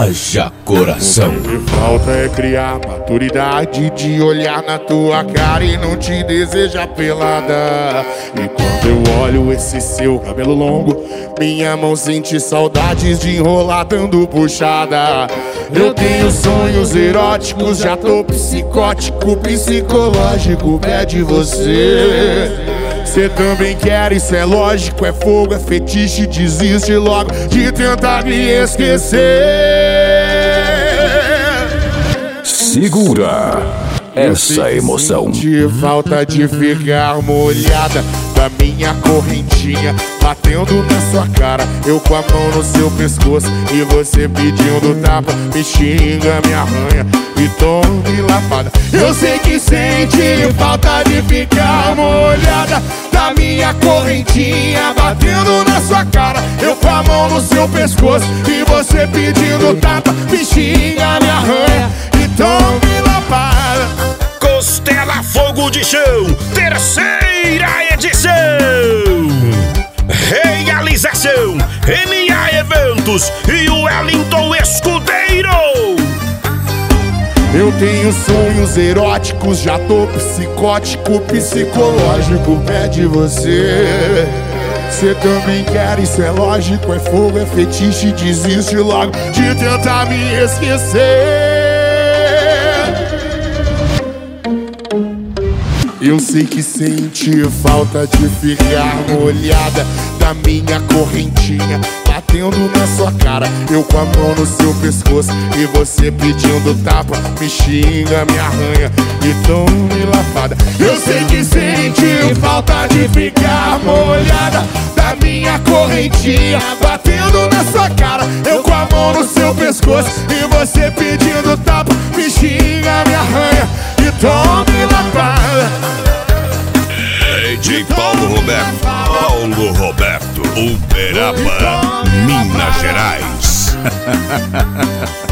Haja coração. O que falta é criar maturidade de olhar na tua cara e não te desejar pelada. E quando eu olho esse seu cabelo longo, minha mão sente saudades de enrolar dando puxada. Eu tenho sonhos eróticos, já tô psicótico, psicológico, pede você. Cê também quer, isso é lógico, é fogo, é fetiche, desiste logo de tentar me esquecer. Segura essa emoção. De falta de ficar molhada da minha correntinha batendo na sua cara, eu com a mão no seu pescoço e você pedindo tapa, me xinga, me arranha e tome lapada. Eu sei que sente falta de ficar molhada da minha correntinha batendo na sua cara, eu com a mão no seu pescoço e você pedindo tapa, me xinga, me arranha e tome lapada. Costela Fogo de Chão, terceira edição. Realização MA Eventos e o Wellington Escudeiro. Eu tenho sonhos eróticos, já tô psicótico, psicológico, pede você. Cê também quer, isso é lógico, é fogo, é fetiche, desiste logo de tentar me esquecer. Eu sei que sente falta de ficar molhada da minha correntinha batendo na sua cara, eu com a mão no seu pescoço e você pedindo tapa, me xinga, me arranha e tome lapada. Eu sei que sente falta de ficar molhada da minha correntinha batendo na sua cara, eu com a mão no seu pescoço e você pedindo tapa, me xinga, me arranha e tome lapada. De Paulo Roberto, Uberaba, Minas Gerais.